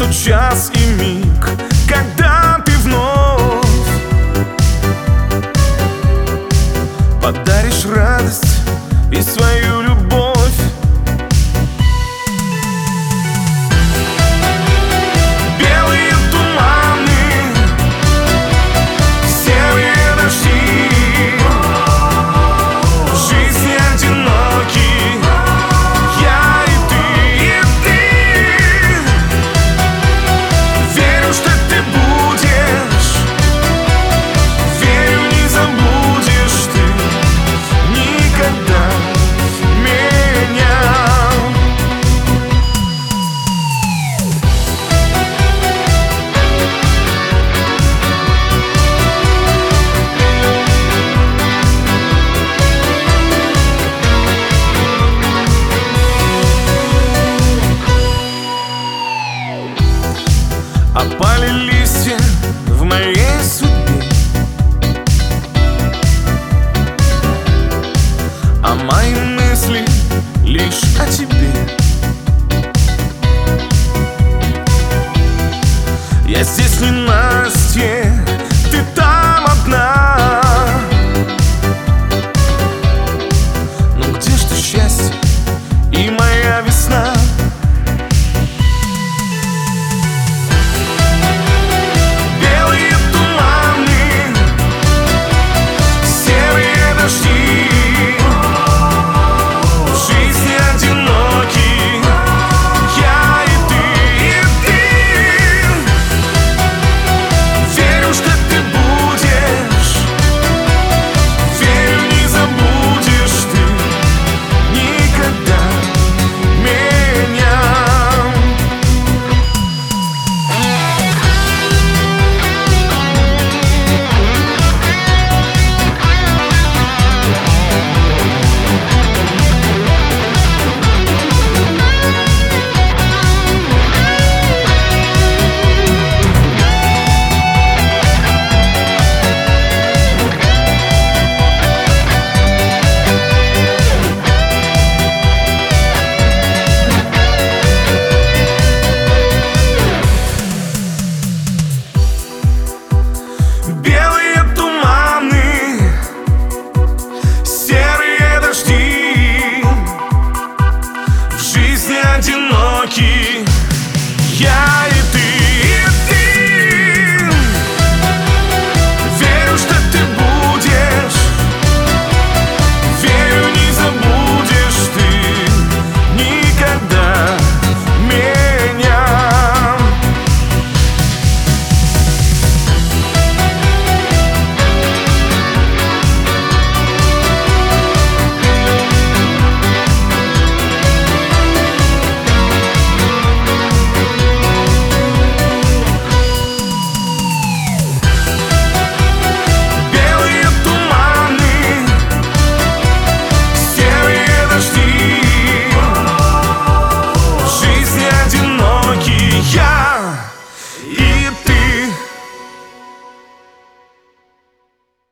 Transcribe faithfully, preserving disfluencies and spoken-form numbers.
тот час и миг, когда ты вновь подаришь радость и свою любовь. Белые туманы, серые дожди, в жизни одиноки я и ты, и ты. Верю, что ты будешь, верю, не забудешь ты никогда меня. Опали листья в моей судьбе, а мои мысли лишь о тебе.